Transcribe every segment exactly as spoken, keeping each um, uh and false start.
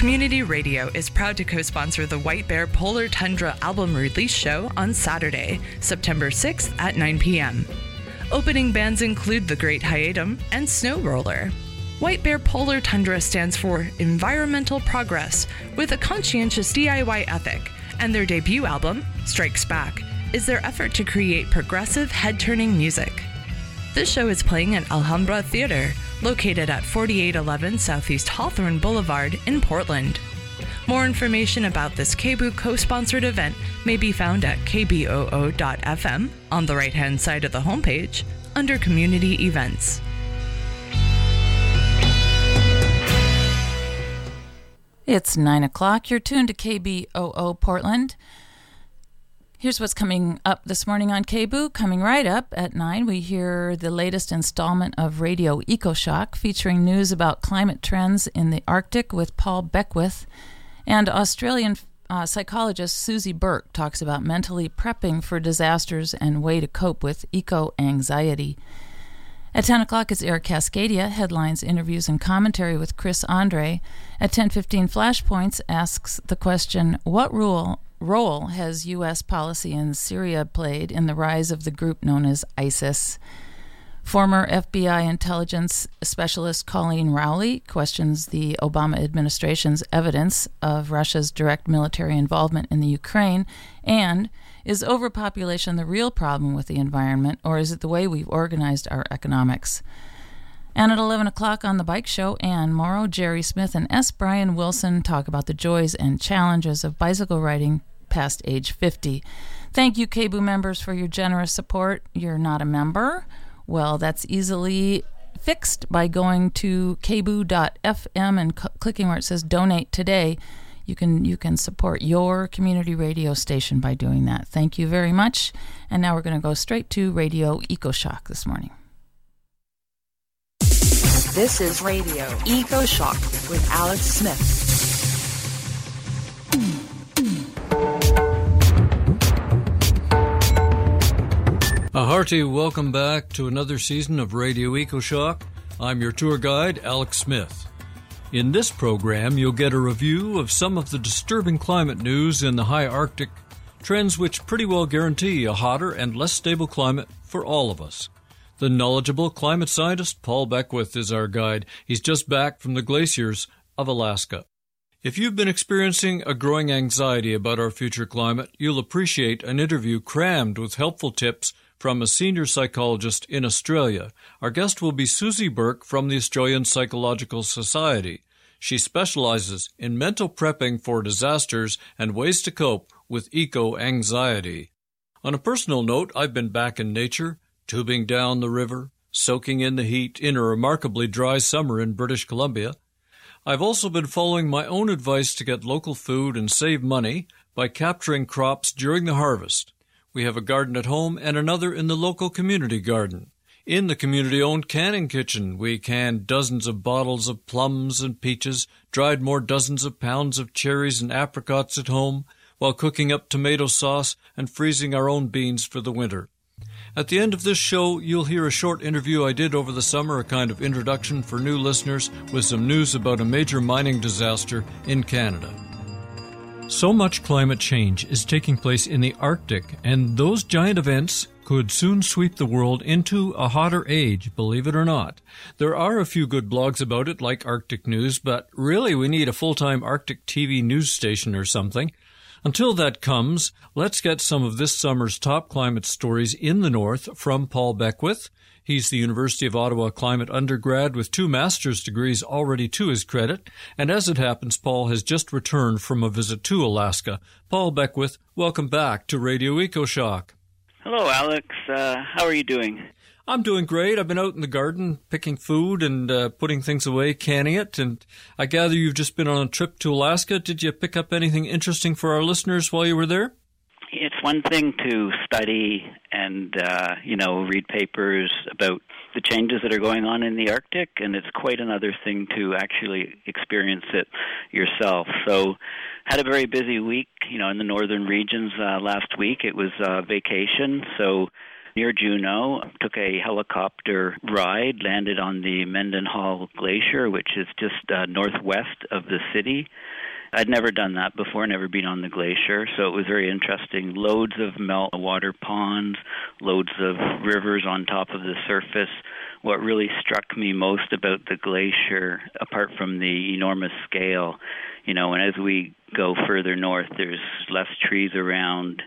Community Radio is proud to co-sponsor the White Bear Polar Tundra album release show on Saturday, September sixth at nine p.m. Opening bands include The Great Hiatum and Snow Roller. White Bear Polar Tundra stands for environmental progress with a conscientious D I Y ethic, and their debut album, Strikes Back, is their effort to create progressive, head-turning music. This show is playing at Alhambra Theater, located at forty-eight eleven Southeast Hawthorne Boulevard in Portland. More information about this K B O O co-sponsored event may be found at k b o o dot f m on the right-hand side of the homepage under Community Events. It's nine o'clock. You're tuned to K B O O Portland. Here's what's coming up this morning on K B O O. Coming right up at nine, we hear the latest installment of Radio EcoShock, featuring news about climate trends in the Arctic with Paul Beckwith. And Australian uh, psychologist Susie Burke talks about mentally prepping for disasters and way to cope with eco-anxiety. At ten o'clock, it's Air Cascadia, headlines, interviews, and commentary with Chris Andre. At ten fifteen, Flashpoints asks the question, what rule... role has U S policy in Syria played in the rise of the group known as ISIS? Former F B I intelligence specialist Colleen Rowley questions the Obama administration's evidence of Russia's direct military involvement in the Ukraine. And is overpopulation the real problem with the environment, or is it the way we've organized our economics? And at eleven o'clock on The Bike Show, Ann Morrow, Jerry Smith, and S. Brian Wilson talk about the joys and challenges of bicycle riding past age fifty. Thank you, K B O O members, for your generous support. You're not a member? Well, that's easily fixed by going to k b o o dot f m and c- clicking where it says Donate Today. You can you can support your community radio station by doing that. Thank you very much. And now we're going to go straight to Radio EcoShock this morning. This is Radio EcoShock with Alex Smith. A hearty welcome back to another season of Radio EcoShock. I'm your tour guide, Alex Smith. In this program, you'll get a review of some of the disturbing climate news in the high Arctic, trends which pretty well guarantee a hotter and less stable climate for all of us. The knowledgeable climate scientist Paul Beckwith is our guide. He's just back from the glaciers of Alaska. If you've been experiencing a growing anxiety about our future climate, you'll appreciate an interview crammed with helpful tips from a senior psychologist in Australia. Our guest will be Susie Burke from the Australian Psychological Society. She specializes in mental prepping for disasters and ways to cope with eco-anxiety. On a personal note, I've been back in nature, tubing down the river, soaking in the heat in a remarkably dry summer in British Columbia. I've also been following my own advice to get local food and save money by capturing crops during the harvest. We have a garden at home and another in the local community garden. In the community-owned canning kitchen, we canned dozens of bottles of plums and peaches, dried more dozens of pounds of cherries and apricots at home, while cooking up tomato sauce and freezing our own beans for the winter. At the end of this show, you'll hear a short interview I did over the summer, a kind of introduction for new listeners, with some news about a major mining disaster in Canada. So much climate change is taking place in the Arctic, and those giant events could soon sweep the world into a hotter age, believe it or not. There are a few good blogs about it, like Arctic News, but really we need a full-time Arctic T V news station or something. Until that comes, let's get some of this summer's top climate stories in the north from Paul Beckwith. He's the University of Ottawa climate undergrad with two master's degrees already to his credit. And as it happens, Paul has just returned from a visit to Alaska. Paul Beckwith, welcome back to Radio EcoShock. Hello, Alex. Uh, how are you doing? I'm doing great. I've been out in the garden picking food and uh, putting things away, canning it. And I gather you've just been on a trip to Alaska. Did you pick up anything interesting for our listeners while you were there? It's one thing to study and, uh, you know, read papers about the changes that are going on in the Arctic, and it's quite another thing to actually experience it yourself. So had a very busy week, you know, in the northern regions uh, last week. It was uh, vacation, so near Juneau, took a helicopter ride, landed on the Mendenhall Glacier, which is just uh, northwest of the city. I'd never done that before, never been on the glacier, so it was very interesting. Loads of meltwater ponds, loads of rivers on top of the surface. What really struck me most about the glacier, apart from the enormous scale, you know, and as we go further north, there's less trees around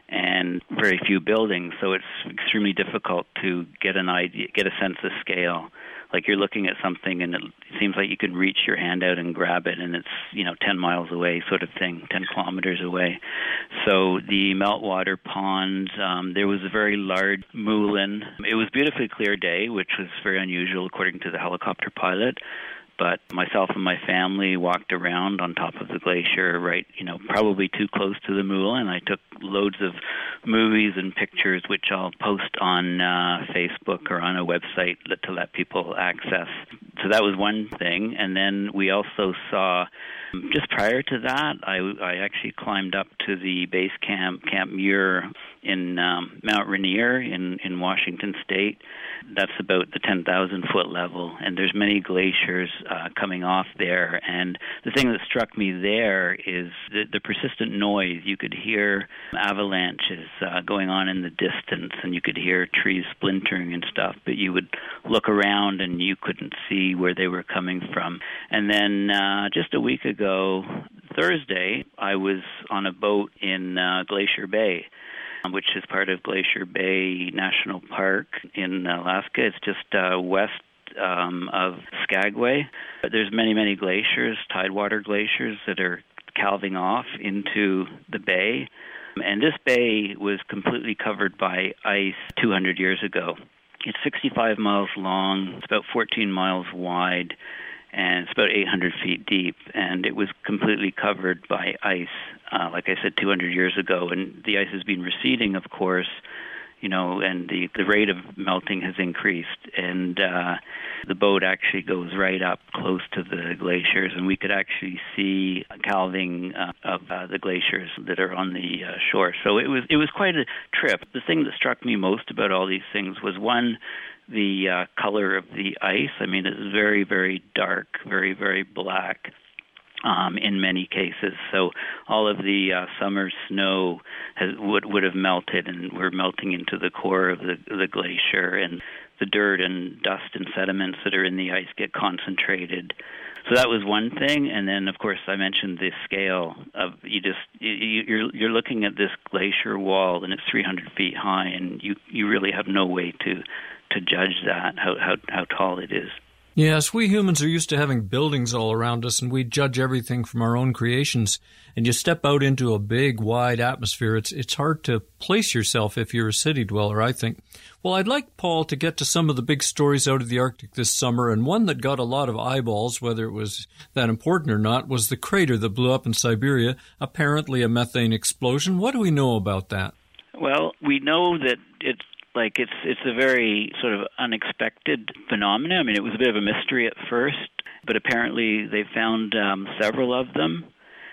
and very few buildings, so it's extremely difficult to get an idea, get a sense of scale. Like you're looking at something and it seems like you can reach your hand out and grab it, and it's, you know, ten miles away sort of thing, ten kilometers away. So the meltwater ponds, um, there was a very large moulin. It was a beautifully clear day, which was very unusual according to the helicopter pilot. But myself and my family walked around on top of the glacier, right, you know, probably too close to the moulin. I took loads of movies and pictures, which I'll post on uh, Facebook or on a website to let people access. So that was one thing. And then we also saw, just prior to that, I, I actually climbed up to the base camp, Camp Muir, in um, Mount Rainier in, in Washington State. That's about the ten thousand foot level, and there's many glaciers uh, coming off there. And the thing that struck me there is the, the persistent noise. You could hear avalanches uh, going on in the distance, and you could hear trees splintering and stuff, but you would look around and you couldn't see where they were coming from. And then uh, just a week ago, Thursday, I was on a boat in uh, Glacier Bay, which is part of Glacier Bay National Park in Alaska. It's just uh, west um, of Skagway. But there's many, many glaciers, tidewater glaciers, that are calving off into the bay. And this bay was completely covered by ice two hundred years ago. It's sixty-five miles long, it's about fourteen miles wide, and it's about eight hundred feet deep, and it was completely covered by ice, uh, like I said, two hundred years ago. And the ice has been receding, of course, you know, and the, the rate of melting has increased. And uh, the boat actually goes right up close to the glaciers, and we could actually see a calving uh, of uh, the glaciers that are on the uh, shore. So it was it was quite a trip. The thing that struck me most about all these things was, one, the uh, color of the ice. I mean, it's very, very dark, very, very black um, in many cases. So all of the uh, summer snow has, would would have melted, and we're melting into the core of the, the glacier, and the dirt and dust and sediments that are in the ice get concentrated. So that was one thing. And then, of course, I mentioned the scale of, you just, you, you're you're looking at this glacier wall, and it's three hundred feet high, and you, you really have no way to to judge that, how, how how tall it is. Yes, we humans are used to having buildings all around us, and we judge everything from our own creations. And you step out into a big, wide atmosphere, it's it's hard to place yourself if you're a city dweller, I think. Well, I'd like, Paul, to get to some of the big stories out of the Arctic this summer, and one that got a lot of eyeballs, whether it was that important or not, was the crater that blew up in Siberia, apparently a methane explosion. What do we know about that? Well, we know that it's Like, it's it's a very sort of unexpected phenomenon. I mean, it was a bit of a mystery at first, but apparently they found um, several of them.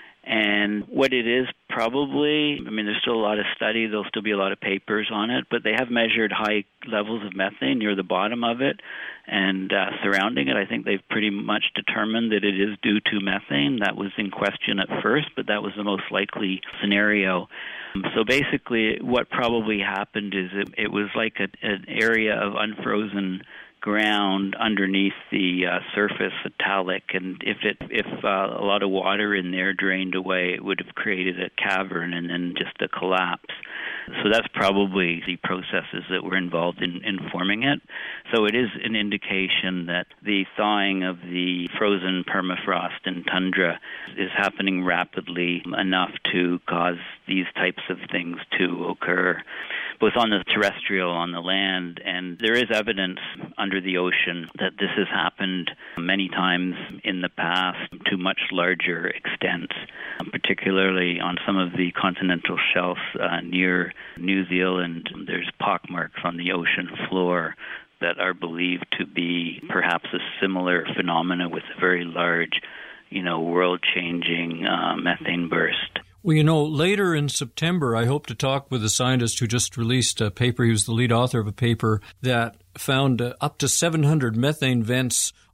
And what it is probably, I mean, there's still a lot of study. There'll still be a lot of papers on it, but they have measured high levels of methane near the bottom of it and uh, surrounding it. I think they've pretty much determined that it is due to methane. That was in question at first, but that was the most likely scenario. So basically what probably happened is it, it was like a, an area of unfrozen ground underneath the uh, surface, metallic, and if it if uh, a lot of water in there drained away, it would have created a cavern and then just a collapse. So that's probably the processes that were involved in, in forming it. So it is an indication that the thawing of the frozen permafrost and tundra is happening rapidly enough to cause these types of things to occur, both on the terrestrial, on the land, and there is evidence under the ocean that this has happened many times in the past to much larger extents, particularly on some of the continental shelves uh, near New Zealand. There's pockmarks on the ocean floor that are believed to be perhaps a similar phenomena with a very large, you know, world-changing uh, methane burst. Well, you know, later in September, I hope to talk with a scientist who just released a paper. He was the lead author of a paper that found uh, up to seven hundred methane vents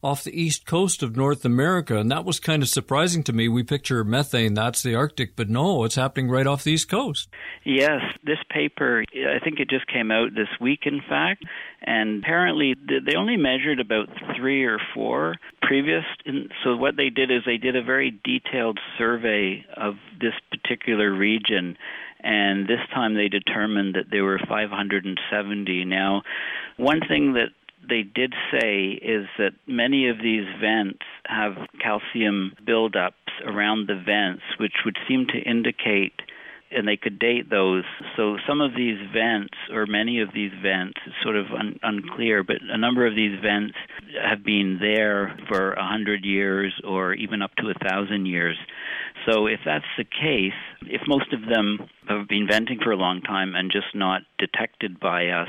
off the east coast of North America, and that was kind of surprising to me. We picture methane, that's the Arctic, but no, it's happening right off the east coast. Yes, this paper, I think it just came out this week, in fact, and apparently they only measured about three or four previous. So what they did is they did a very detailed survey of this particular region, and this time they determined that there were five hundred seventy. Now, one thing that they did say is that many of these vents have calcium buildups around the vents, which would seem to indicate, and they could date those. So some of these vents, or many of these vents, it's sort of un- unclear, but a number of these vents have been there for a hundred years or even up to a thousand years. So if that's the case, if most of them have been venting for a long time and just not detected by us,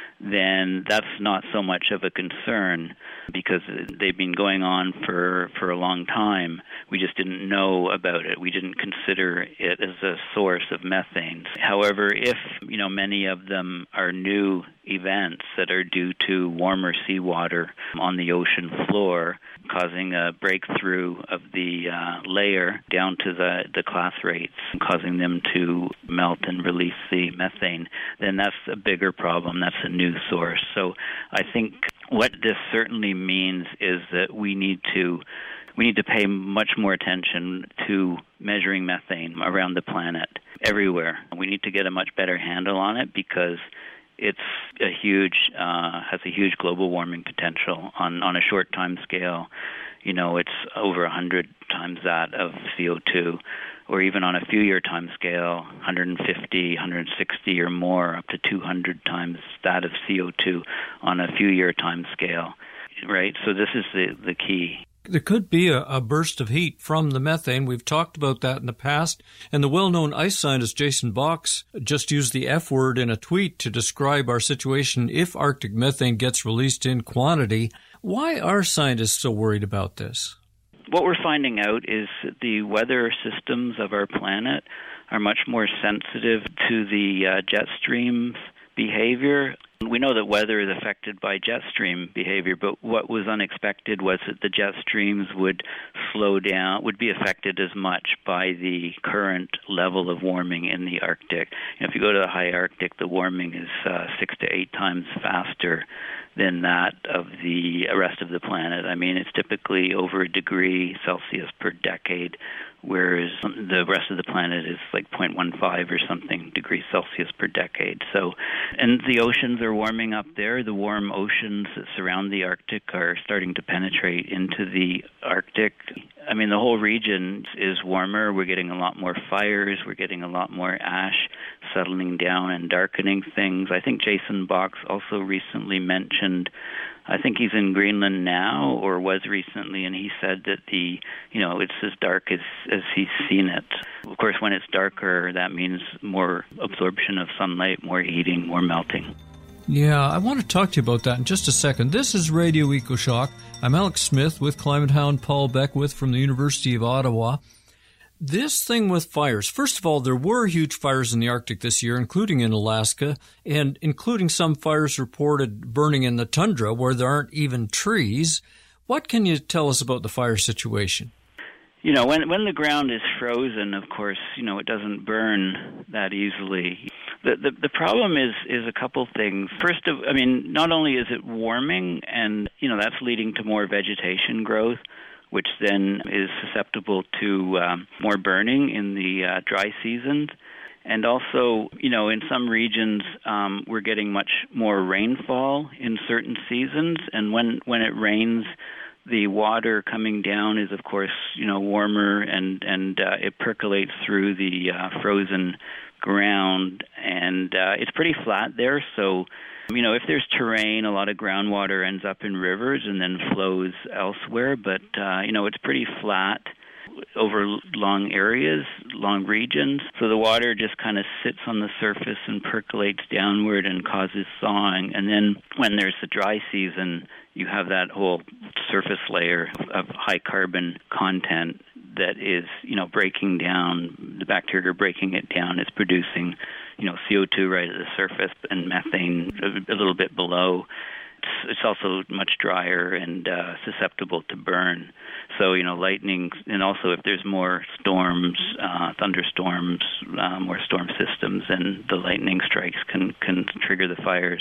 then that's not so much of a concern because they've been going on for, for a long time. We just didn't know about it. We didn't consider it as a source of methane. However, if, you know, many of them are new events that are due to warmer seawater on the ocean floor, causing a breakthrough of the uh, layer down to the, the clathrates, causing them to melt and release the methane, then that's a bigger problem. That's a new source. So I think what this certainly means is that we need to we need to pay much more attention to measuring methane around the planet, everywhere. We need to get a much better handle on it because it's a huge, uh, has a huge global warming potential on, on a short time scale. You know, it's over one hundred times that of C O two, or even on a few-year time scale, one hundred fifty, one hundred sixty or more, up to two hundred times that of C O two on a few-year time scale, right? So this is the, the key. There could be a, a burst of heat from the methane. We've talked about that in the past. And the well-known ice scientist Jason Box just used the F word in a tweet to describe our situation if Arctic methane gets released in quantity. Why are scientists so worried about this? What we're finding out is that the weather systems of our planet are much more sensitive to the uh, jet stream's behavior. We know that weather is affected by jet stream behavior, but what was unexpected was that the jet streams would slow down, would be affected as much by the current level of warming in the Arctic. You know, if you go to the high Arctic, the warming is uh, six to eight times faster than that of the rest of the planet. I mean, it's typically over a degree Celsius per decade, whereas the rest of the planet is like zero point one five or something degrees Celsius per decade. So, and the oceans are warming up there. The warm oceans that surround the Arctic are starting to penetrate into the Arctic. I mean, the whole region is warmer. We're getting a lot more fires. We're getting a lot more ash settling down and darkening things. I think Jason Box also recently mentioned, I think he's in Greenland now, or was recently, and he said that the, you know, it's as dark as, as he's seen it. Of course, when it's darker, that means more absorption of sunlight, more heating, more melting. Yeah, I want to talk to you about that in just a second. This is Radio EcoShock. I'm Alex Smith with climate hound Paul Beckwith from the University of Ottawa. This thing with fires, first of all, there were huge fires in the Arctic this year, including in Alaska, and including some fires reported burning in the tundra where there aren't even trees. What can you tell us about the fire situation? You know, when when the ground is frozen, of course, you know, it doesn't burn that easily. The the, the problem is is a couple things. First of, I mean, not only is it warming, and you know that's leading to more vegetation growth, which then is susceptible to um, more burning in the uh, dry seasons. And also, you know, in some regions, um, we're getting much more rainfall in certain seasons, and when when it rains, the water coming down is, of course, you know, warmer, and and uh, it percolates through the uh, frozen ground, and uh, it's pretty flat there. So, you know, if there's terrain, a lot of groundwater ends up in rivers and then flows elsewhere. But uh, you know, it's pretty flat over long areas, long regions. So the water just kind of sits on the surface and percolates downward and causes thawing. And then when there's the dry season, you have that whole surface layer of high carbon content that is, you know, breaking down, the bacteria breaking it down. It's producing, you know, C O two right at the surface and methane a little bit below it's it's also much drier and uh, susceptible to burn. So, you know, lightning, and also if there's more storms, uh, thunderstorms, uh, more storm systems, then the lightning strikes can, can trigger the fires.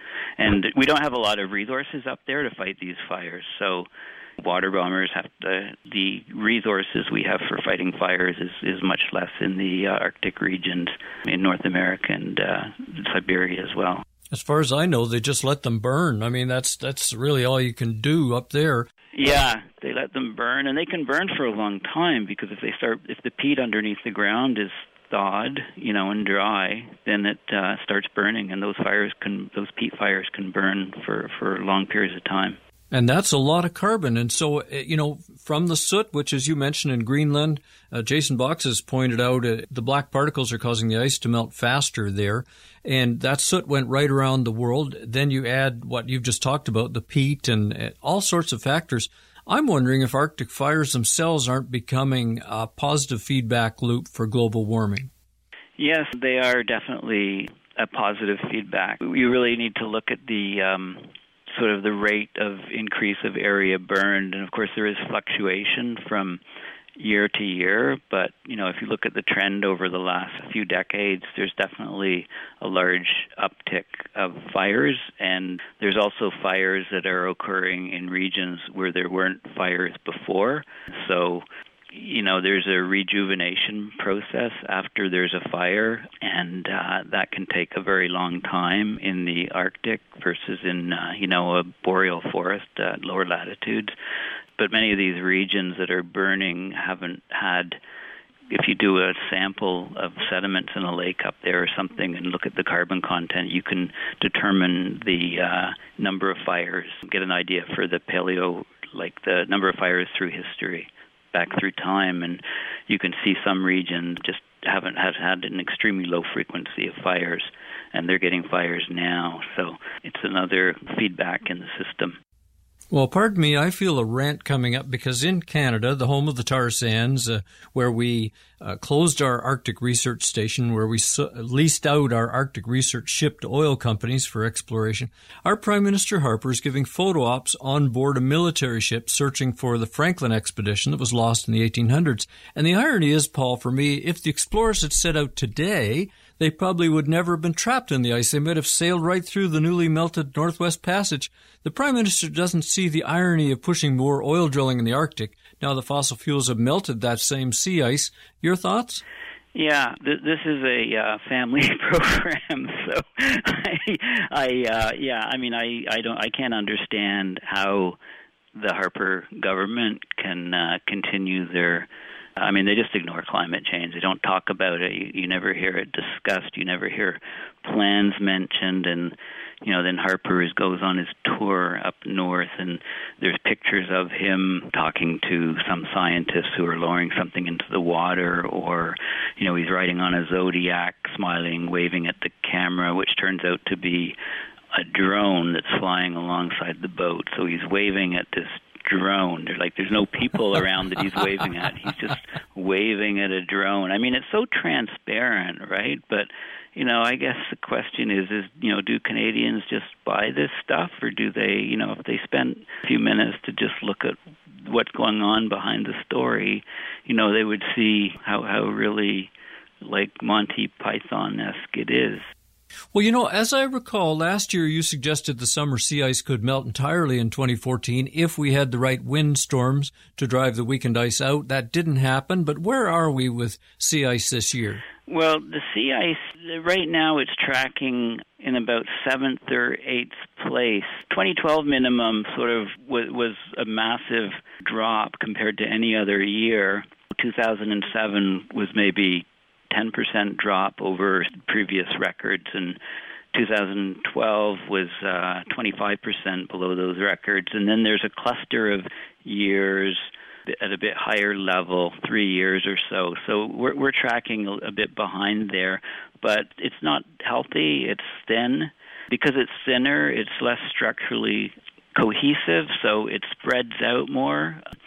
And we don't have a lot of resources up there to fight these fires. So water bombers have to, the resources we have for fighting fires is, is much less in the uh, Arctic regions, in North America and uh, Siberia as well. As far as I know, they just let them burn. I mean, that's that's really all you can do up there. Yeah, they let them burn, and they can burn for a long time, because if they start, if the peat underneath the ground is thawed, you know, and dry, then it uh, starts burning, and those fires can, those peat fires can burn for, for long periods of time. And that's a lot of carbon. And so, you know, from the soot, which, as you mentioned, in Greenland, uh, Jason Box has pointed out uh, the black particles are causing the ice to melt faster there. And that soot went right around the world. Then you add what you've just talked about, the peat and uh, all sorts of factors. I'm wondering if Arctic fires themselves aren't becoming a positive feedback loop for global warming. Yes, they are definitely a positive feedback. We really need to look at the um, sort of the rate of increase of area burned. And of course, there is fluctuation from year to year, but you know, if you look at the trend over the last few decades, there's definitely a large uptick of fires, and there's also fires that are occurring in regions where there weren't fires before. So, you know, there's a rejuvenation process after there's a fire, and uh, that can take a very long time in the Arctic versus in, uh, you know, a boreal forest at lower latitudes. But many of these regions that are burning haven't had, if you do a sample of sediments in a lake up there or something and look at the carbon content, you can determine the uh, number of fires, get an idea for the paleo, like the number of fires through history, back through time. And you can see some regions just haven't have had an extremely low frequency of fires, and they're getting fires now. So it's another feedback in the system. Well, pardon me, I feel a rant coming up because in Canada, the home of the tar sands, uh, where we uh, closed our Arctic research station, where we so- leased out our Arctic research ship to oil companies for exploration, our Prime Minister Harper is giving photo ops on board a military ship searching for the Franklin expedition that was lost in the eighteen hundreds. And the irony is, Paul, for me, if the explorers had set out today, they probably would never have been trapped in the ice. They might have sailed right through the newly melted Northwest Passage. The Prime Minister doesn't see the irony of pushing more oil drilling in the Arctic. Now the fossil fuels have melted that same sea ice. Your thoughts? Yeah, th- this is a uh, family program, so I, I uh, yeah, I mean, I, I don't, I can't understand how the Harper government can uh, continue their. I mean, they just ignore climate change. They don't talk about it. You, you never hear it discussed. You never hear plans mentioned. And, you know, then Harper is, goes on his tour up north, and there's pictures of him talking to some scientists who are lowering something into the water, or, you know, he's riding on a Zodiac, smiling, waving at the camera, which turns out to be a drone that's flying alongside the boat. So he's waving at this drone. There's like there's no people around that he's waving at. He's just waving at a drone. I mean, it's so transparent, right? But, you know, I guess the question is, is, you know, do Canadians just buy this stuff, or do they, you know, if they spent a few minutes to just look at what's going on behind the story, you know, they would see how, how really like Monty Python-esque it is. Well, you know, as I recall, last year you suggested the summer sea ice could melt entirely in twenty fourteen if we had the right windstorms to drive the weakened ice out. That didn't happen, but where are we with sea ice this year? Well, the sea ice, right now it's tracking in about seventh or eighth place. twenty twelve minimum sort of was, was a massive drop compared to any other year. two thousand seven was maybe ten percent drop over previous records, and two thousand twelve was uh, twenty-five percent below those records. And then there's a cluster of years at a bit higher level, three years or so. So we're, we're tracking a, a bit behind there, but it's not healthy. It's thin. Because it's thinner, it's less structurally cohesive, so it spreads out more.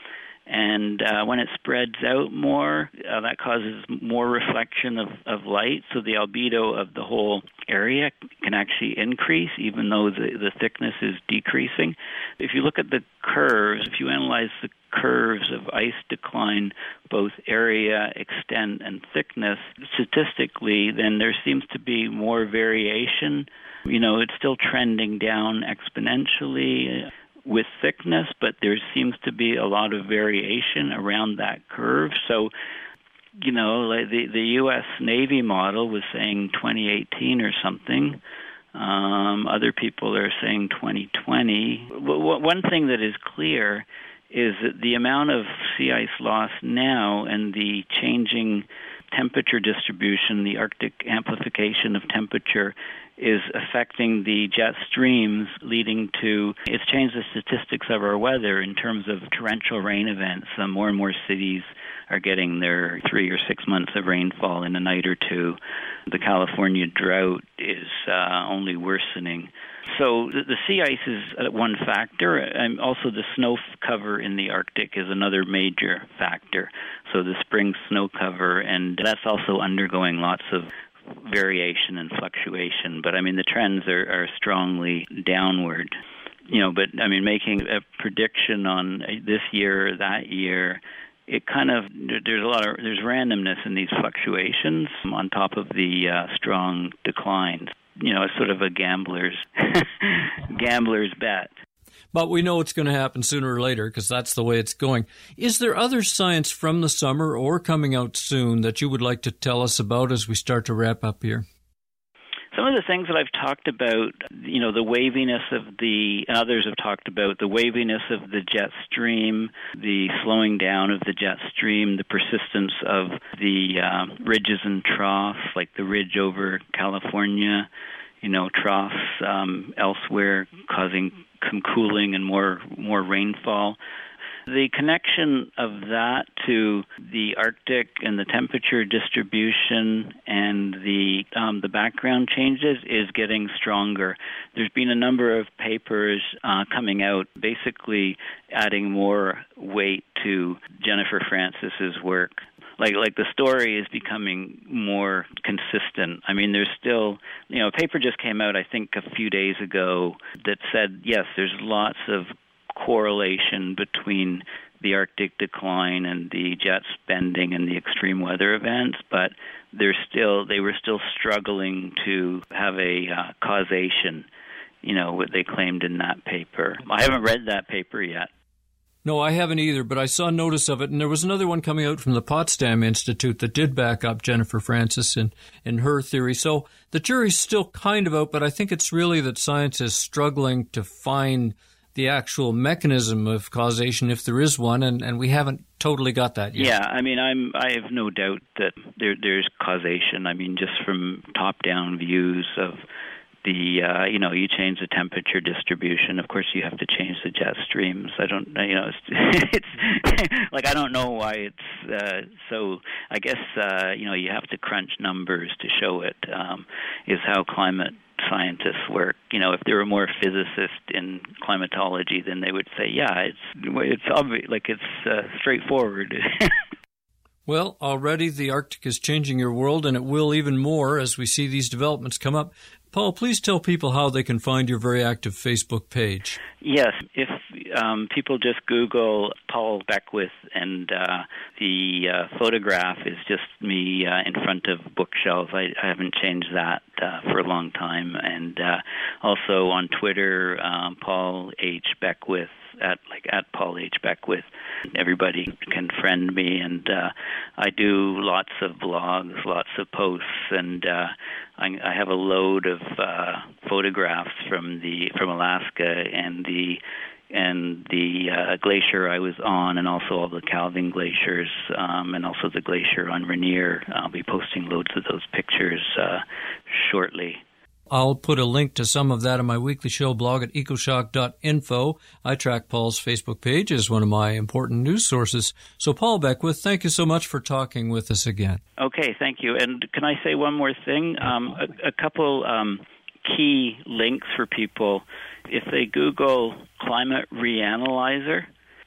And uh, when it spreads out more, uh, that causes more reflection of, of light, so the albedo of the whole area can actually increase, even though the, the thickness is decreasing. If you look at the curves, if you analyze the curves of ice decline, both area, extent, and thickness, statistically, then there seems to be more variation. You know, it's still trending down exponentially with thickness, but there seems to be a lot of variation around that curve. So, you know, like the, the U S Navy model was saying twenty eighteen or something. Um, other people are saying twenty twenty. One thing that is clear is that the amount of sea ice loss now and the changing temperature distribution, the Arctic amplification of temperature, is affecting the jet streams, leading to, it's changed the statistics of our weather in terms of torrential rain events. Uh, more and more cities are getting their three or six months of rainfall in a night or two. The California drought is uh, only worsening. So the, the sea ice is uh, one factor, and also the snow cover in the Arctic is another major factor. So the spring snow cover, and that's also undergoing lots of variation and fluctuation. But I mean, the trends are, are strongly downward. You know, but I mean, making a prediction on this year or that year, it kind of, there's a lot of, there's randomness in these fluctuations on top of the uh, strong declines. You know, it's sort of a gambler's gambler's bet. But we know it's going to happen sooner or later because that's the way it's going. Is there other science from the summer or coming out soon that you would like to tell us about as we start to wrap up here? Some of the things that I've talked about, you know, the waviness of the, and others have talked about, the waviness of the jet stream, the slowing down of the jet stream, the persistence of the uh, ridges and troughs, like the ridge over California, you know, troughs um, elsewhere causing some cooling and more more rainfall. The connection of that to the Arctic and the temperature distribution and the um, the background changes is getting stronger. There's been a number of papers uh, coming out basically adding more weight to Jennifer Francis's work. Like like the story is becoming more consistent. I mean, there's still, you know, a paper just came out, I think, a few days ago that said, yes, there's lots of correlation between the Arctic decline and the jet bending and the extreme weather events, but they're still they were still struggling to have a uh, causation, you know, what they claimed in that paper. I haven't read that paper yet. No, I haven't either, but I saw notice of it, and there was another one coming out from the Potsdam Institute that did back up Jennifer Francis in, in her theory. So the jury's still kind of out, but I think it's really that science is struggling to find the actual mechanism of causation, if there is one, and, and we haven't totally got that yet. Yeah, I mean, I'm, I have no doubt that there, there's causation. I mean, just from top-down views of the, uh, you know, you change the temperature distribution. Of course, you have to change the jet streams. I don't, you know, it's, it's like I don't know why it's uh, so. I guess uh, you know, you have to crunch numbers to show it. Um, is how climate scientists work. You know, if there were more physicists in climatology, then they would say, yeah, it's it's obvious, like it's uh, straightforward. Well, already the Arctic is changing your world, and it will even more as we see these developments come up. Paul, please tell people how they can find your very active Facebook page. Yes, if um, people just Google Paul Beckwith, and uh, the uh, photograph is just me uh, in front of bookshelves. I, I haven't changed that uh, for a long time. And uh, also on Twitter, um, Paul H. Beckwith, at like at Paul H. Beckwith. Everybody can friend me, and uh, I do lots of blogs, lots of posts, and uh, I, I have a load of uh, photographs from the from Alaska and the and the uh, glacier I was on, and also all the calving glaciers, um, and also the glacier on Rainier. I'll be posting loads of those pictures uh, shortly. I'll put a link to some of that on my weekly show blog at ecoshock dot info. I track Paul's Facebook page as one of my important news sources. So, Paul Beckwith, thank you so much for talking with us again. Okay, thank you. And can I say one more thing? Um, a, a couple um, key links for people. If they Google Climate Reanalyzer,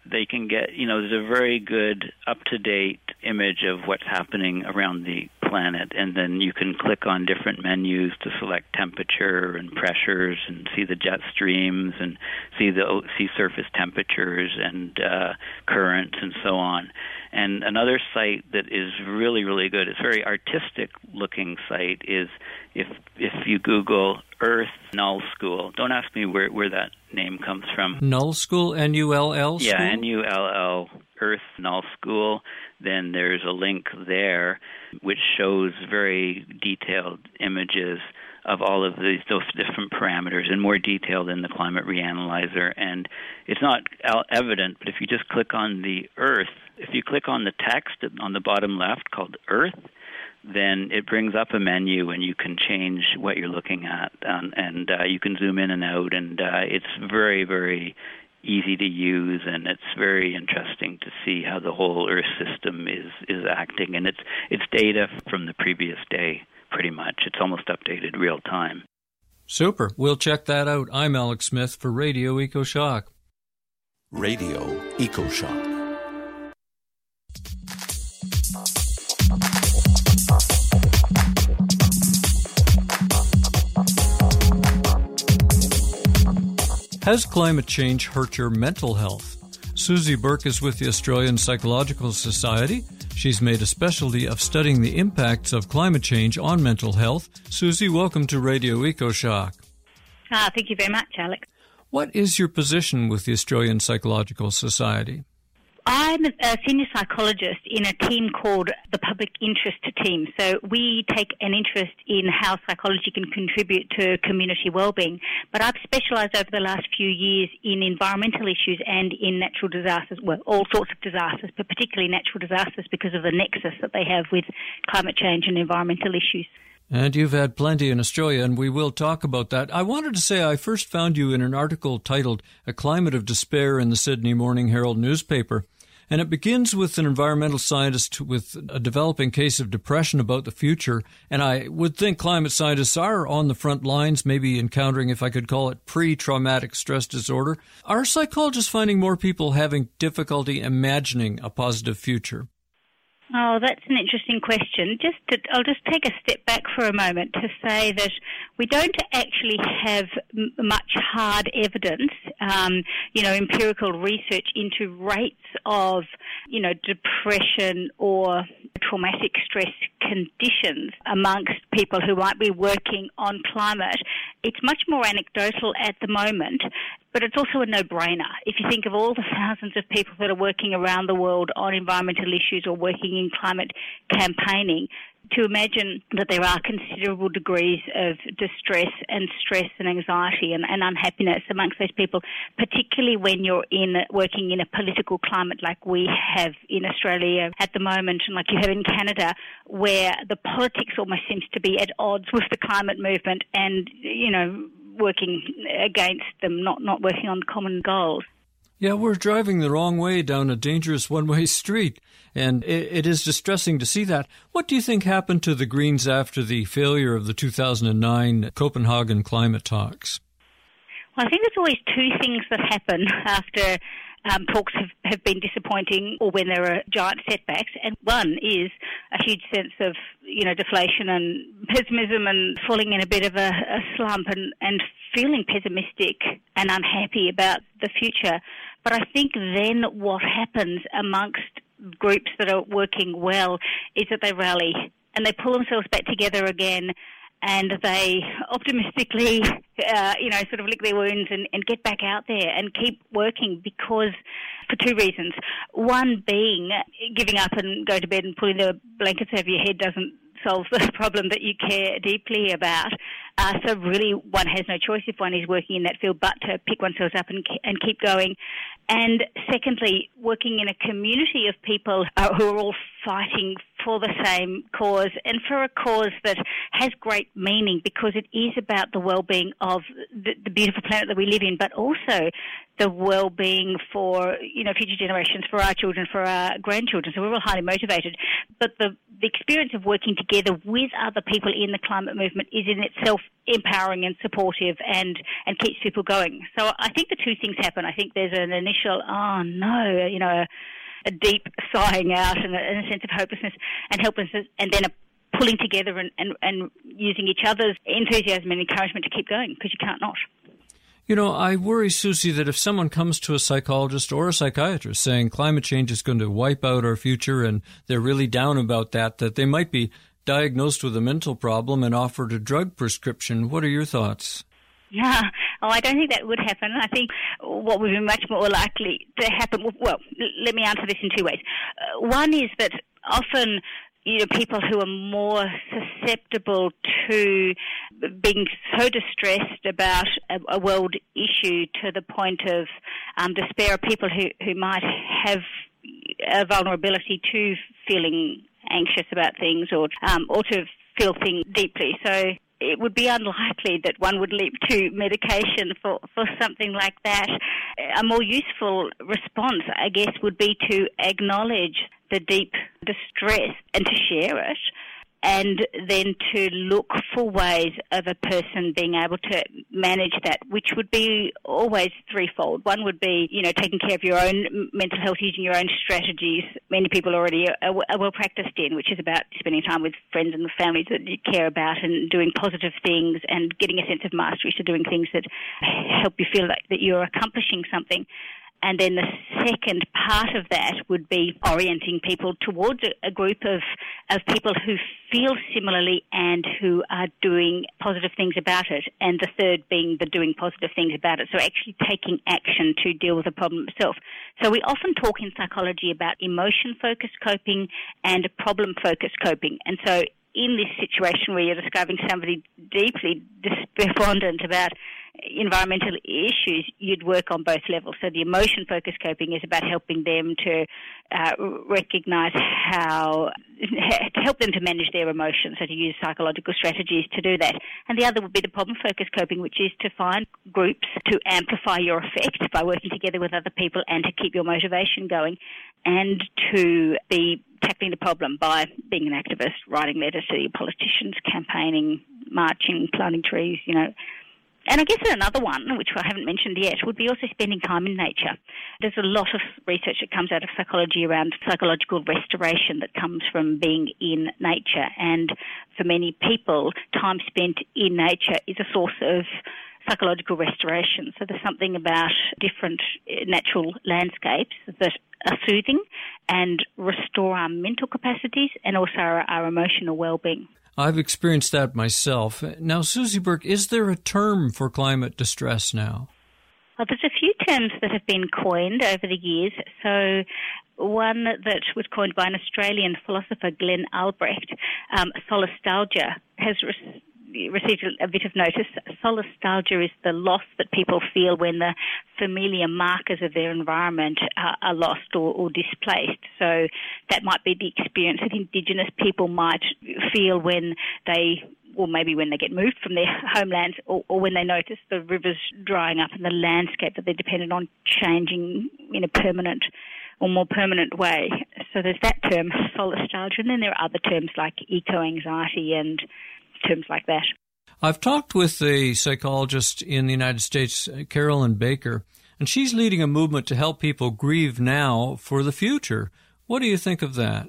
they can get, you know, there's a very good up-to-date image of what's happening around the planet, and then you can click on different menus to select temperature and pressures and see the jet streams and see the sea surface temperatures and uh, currents and so on. And another site that is really, really good, it's a very artistic-looking site, is if if you Google Earth Null School. Don't ask me where, where that name comes from. Null School, N U L L School? Yeah, N U L L, Earth Null School. Then there's a link there which shows very detailed images of all of these those different parameters in more detail than the Climate Reanalyzer. And it's not evident, but if you just click on the Earth, if you click on the text on the bottom left called Earth, then it brings up a menu and you can change what you're looking at, um, and uh, you can zoom in and out, and uh, it's very, very easy to use, and it's very interesting to see how the whole Earth system is, is acting, and it's it's data from the previous day, pretty much. It's almost updated real time. Super. We'll check that out. I'm Alex Smith for Radio EcoShock. Radio EcoShock. Has climate change hurt your mental health? Susie Burke is with the Australian Psychological Society. She's made a specialty of studying the impacts of climate change on mental health. Susie, welcome to Radio EcoShock. Ah, thank you very much, Alex. What is your position with the Australian Psychological Society? I'm a senior psychologist in a team called the Public Interest Team. So we take an interest in how psychology can contribute to community well-being. But I've specialised over the last few years in environmental issues and in natural disasters, well, all sorts of disasters, but particularly natural disasters because of the nexus that they have with climate change and environmental issues. And you've had plenty in Australia, and we will talk about that. I wanted to say I first found you in an article titled A Climate of Despair in the Sydney Morning Herald newspaper. And it begins with an environmental scientist with a developing case of depression about the future. And I would think climate scientists are on the front lines, maybe encountering, if I could call it, pre-traumatic stress disorder. Are psychologists finding more people having difficulty imagining a positive future? Oh, that's an interesting question. Just to, I'll just take a step back for a moment to say that we don't actually have m- much hard evidence, um, you know, empirical research into rates of, you know, depression or traumatic stress conditions amongst people who might be working on climate. It's much more anecdotal at the moment, but it's also a no-brainer. If you think of all the thousands of people that are working around the world on environmental issues or working in climate campaigning, to imagine that there are considerable degrees of distress and stress and anxiety and, and unhappiness amongst those people, particularly when you're in working in a political climate like we have in Australia at the moment and like you have in Canada, where the politics almost seems to be at odds with the climate movement and, you know, working against them, not, not working on common goals. Yeah, we're driving the wrong way down a dangerous one-way street, and it, it is distressing to see that. What do you think happened to the Greens after the failure of the two thousand nine Copenhagen climate talks? Well, I think there's always two things that happen after um, talks have, have been disappointing or when there are giant setbacks, and one is a huge sense of, you know, deflation and pessimism and falling in a bit of a, a slump and, and feeling pessimistic and unhappy about the future. But I think then what happens amongst groups that are working well is that they rally and they pull themselves back together again and they optimistically, uh, you know, sort of lick their wounds and, and get back out there and keep working because, for two reasons. One being giving up and going to bed and pulling the blankets over your head doesn't solve the problem that you care deeply about. Uh, so really one has no choice if one is working in that field but to pick oneself up and, and keep going. And secondly, working in a community of people uh, who are all fighting for the same cause and for a cause that has great meaning because it is about the well-being of the, the beautiful planet that we live in, but also the well-being for, you know, future generations, for our children, for our grandchildren. So we're all highly motivated. But the, the experience of working together with other people in the climate movement is in itself empowering and supportive and, and keeps people going. So I think the two things happen. I think there's an initial, oh no, you know, a, a deep sighing out and a, and a sense of hopelessness and helplessness, and then a pulling together and, and, and using each other's enthusiasm and encouragement to keep going, because you can't not. You know, I worry, Susie, that if someone comes to a psychologist or a psychiatrist saying climate change is going to wipe out our future and they're really down about that, that they might be diagnosed with a mental problem and offered a drug prescription. What are your thoughts? Yeah, oh, I don't think that would happen. I think what would be much more likely to happen, well, let me answer this in two ways. Uh, one is that often, you know, people who are more susceptible to being so distressed about a, a world issue to the point of um, despair are people who, who might have a vulnerability to feeling anxious about things or um, or to feel things deeply. So it would be unlikely that one would leap to medication for, for something like that. A more useful response, I guess, would be to acknowledge the deep distress and to share it, and then to look for ways of a person being able to manage that, which would be always threefold. One would be, you know, taking care of your own mental health using your own strategies. Many people already are, are well practiced in, which is about spending time with friends and families that you care about and doing positive things and getting a sense of mastery, so doing things that help you feel like that you're accomplishing something. And then the second part of that would be orienting people towards a, a group of, of people who feel similarly and who are doing positive things about it. And the third being the doing positive things about it. So actually taking action to deal with the problem itself. So we often talk in psychology about emotion-focused coping and problem-focused coping. And so in this situation where you're describing somebody deeply despondent about environmental issues, you'd work on both levels. So the emotion-focused coping is about helping them to uh, recognise how, to help them to manage their emotions, so to use psychological strategies to do that. And the other would be the problem-focused coping, which is to find groups to amplify your effect by working together with other people and to keep your motivation going, and to be tackling the problem by being an activist, writing letters to your politicians, campaigning, marching, planting trees, you know. And I guess another one, which I haven't mentioned yet, would be also spending time in nature. There's a lot of research that comes out of psychology around psychological restoration that comes from being in nature. And for many people, time spent in nature is a source of psychological restoration. So there's something about different natural landscapes that are soothing and restore our mental capacities and also our, our emotional well-being. I've experienced that myself. Now, Susie Burke, is there a term for climate distress now? Well, there's a few terms that have been coined over the years. So one that was coined by an Australian philosopher, Glenn Albrecht, um, solastalgia, has re- received a bit of notice. Solastalgia is the loss that people feel when the familiar markers of their environment are, are lost or, or displaced. So that might be the experience that Indigenous people might feel when they, or maybe when they get moved from their homelands, or, or when they notice the rivers drying up and the landscape that they're dependent on changing in a permanent or more permanent way. So there's that term, solastalgia, and then there are other terms like eco-anxiety and terms like that. I've talked with a psychologist in the United States, Carolyn Baker, and she's leading a movement to help people grieve now for the future. What do you think of that?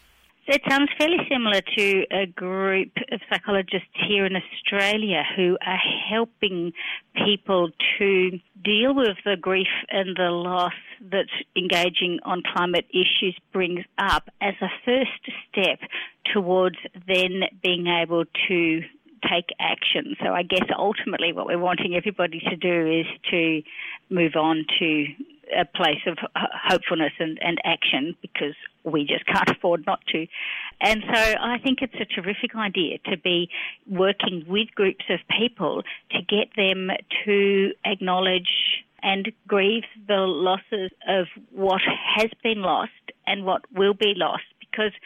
It sounds fairly similar to a group of psychologists here in Australia who are helping people to deal with the grief and the loss that engaging on climate issues brings up as a first step towards then being able to take action. So I guess ultimately what we're wanting everybody to do is to move on to a place of hopefulness and, and action, because we just can't afford not to. And so I think it's a terrific idea to be working with groups of people to get them to acknowledge and grieve the losses of what has been lost and what will be lost, because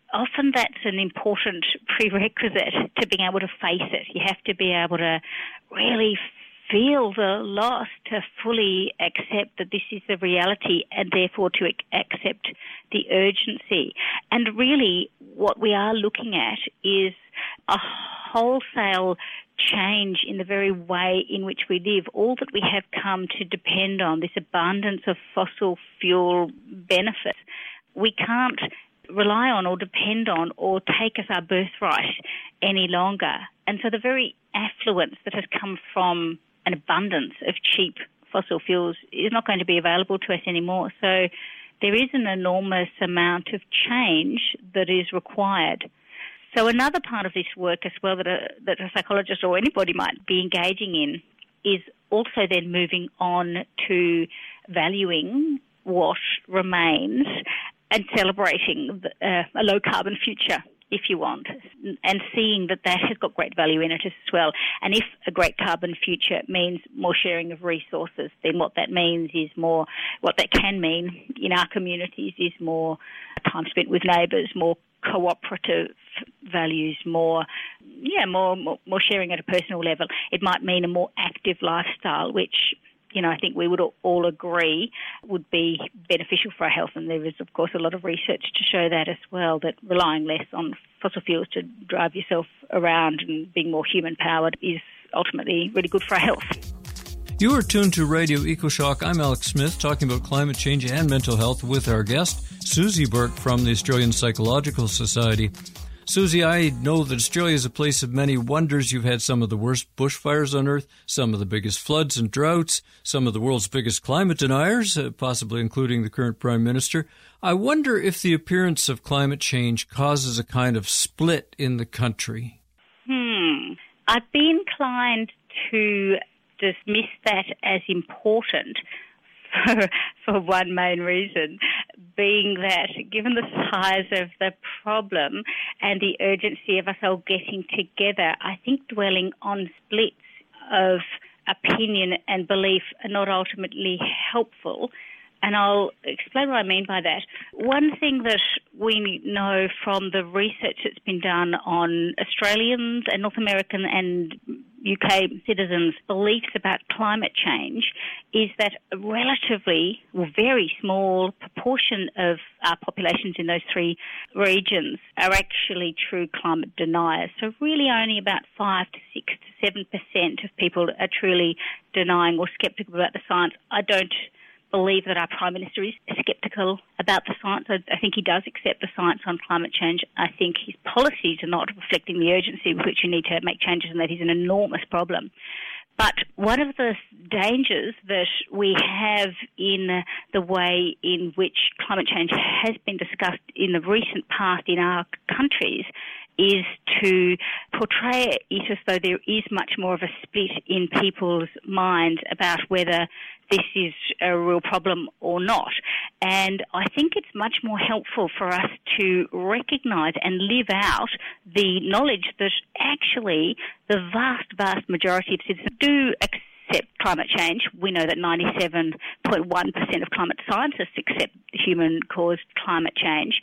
often that's an important prerequisite to being able to face it. You have to be able to really feel the loss, to fully accept that this is the reality, and therefore to accept the urgency. And really what we are looking at is a wholesale change in the very way in which we live. All that we have come to depend on, this abundance of fossil fuel benefits, we can't rely on or depend on or take as our birthright any longer. And so the very affluence that has come from an abundance of cheap fossil fuels is not going to be available to us anymore. So there is an enormous amount of change that is required. So another part of this work as well that a, that a psychologist or anybody might be engaging in is also then moving on to valuing what remains and celebrating the, uh, a low-carbon future, if you want, and seeing that that has got great value in it as well. And if a great carbon future means more sharing of resources, then what that means is more, what that can mean in our communities is more time spent with neighbours, more cooperative values, more, yeah, more, more, more sharing at a personal level. It might mean a more active lifestyle, which, you know, I think we would all agree would be beneficial for our health. And there is, of course, a lot of research to show that as well, that relying less on fossil fuels to drive yourself around and being more human-powered is ultimately really good for our health. You are tuned to Radio EcoShock. I'm Alex Smith, talking about climate change and mental health with our guest, Susie Burke from the Australian Psychological Society. Susie, I know that Australia is a place of many wonders. You've had some of the worst bushfires on Earth, some of the biggest floods and droughts, some of the world's biggest climate deniers, uh, possibly including the current Prime Minister. I wonder if the appearance of climate change causes a kind of split in the country. Hmm. I'd be inclined to dismiss that as important for, for one main reason, being that given the size of the problem and the urgency of us all getting together, I think dwelling on splits of opinion and belief are not ultimately helpful. And I'll explain what I mean by that. One thing that we know from the research that's been done on Australians and North American and U K citizens' beliefs about climate change is that a relatively, well, very small proportion of our populations in those three regions are actually true climate deniers. So really only about five to six to seven percent of people are truly denying or sceptical about the science. I don't believe that our Prime Minister is sceptical about the science. I, I think he does accept the science on climate change. I think his policies are not reflecting the urgency with which you need to make changes, and that is an enormous problem. But one of the dangers that we have in the way in which climate change has been discussed in the recent past in our countries is to portray it as though there is much more of a split in people's minds about whether this is a real problem or not. And I think it's much more helpful for us to recognise and live out the knowledge that actually the vast, vast majority of citizens do accept climate change. We know that ninety-seven point one percent of climate scientists accept human-caused climate change.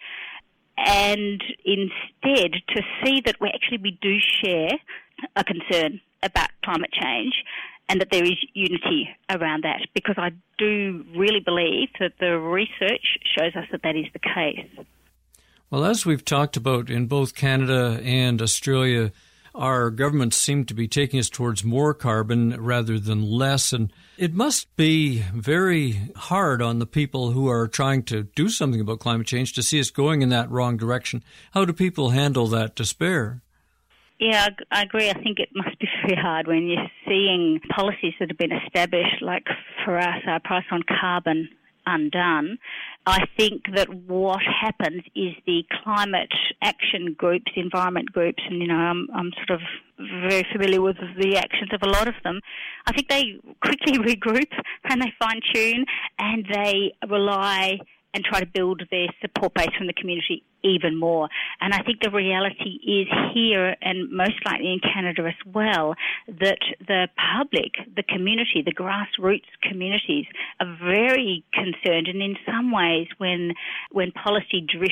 And instead to see that we actually we do share a concern about climate change and that there is unity around that, because I do really believe that the research shows us that that is the case. Well, as we've talked about in both Canada and Australia, our governments seem to be taking us towards more carbon rather than less, and it must be very hard on the people who are trying to do something about climate change to see us going in that wrong direction. How do people handle that despair? Yeah, I agree. I think it must be very hard when you're seeing policies that have been established, like for us, our price on carbon undone. I think that what happens is the climate action groups, environment groups, and, you know, I'm, I'm sort of very familiar with the actions of a lot of them. I think they quickly regroup and they fine-tune and they rely and try to build their support base from the community even more. And I think the reality is here, and most likely in Canada as well, that the public, the community, the grassroots communities are very concerned, and in some ways when when policy drifts